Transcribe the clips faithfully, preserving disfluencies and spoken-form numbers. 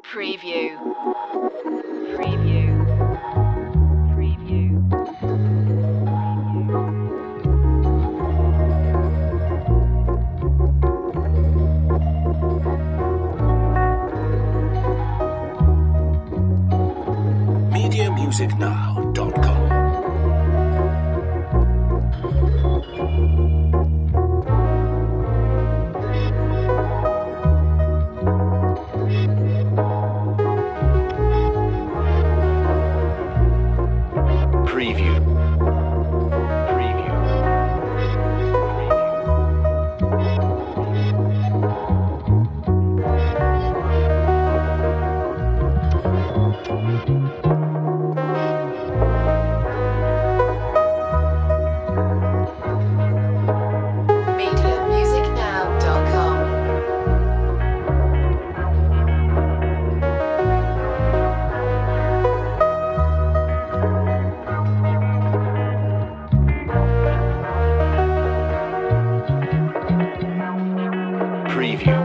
Preview. Preview. Preview. media music now dot com. Preview. Preview. media music now dot com. Preview.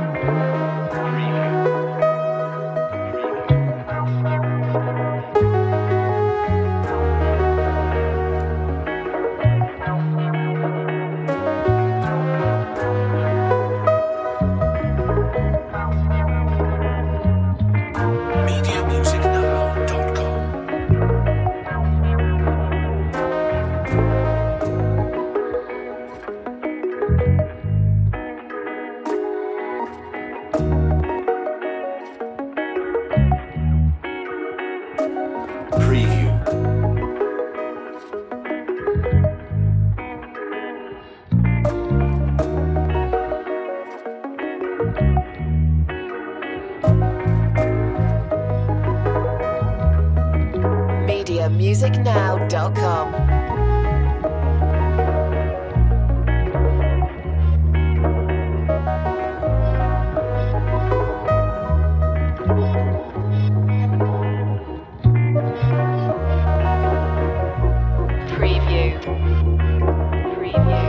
media music now dot com. Preview. media music now dot com. Preview. Preview.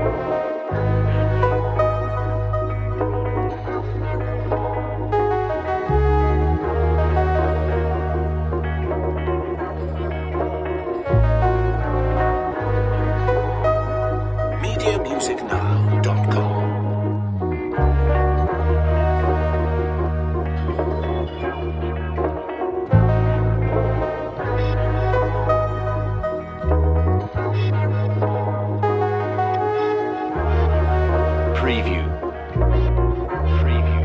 media music now dot com. Preview. Preview.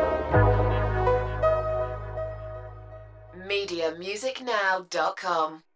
media music now dot com.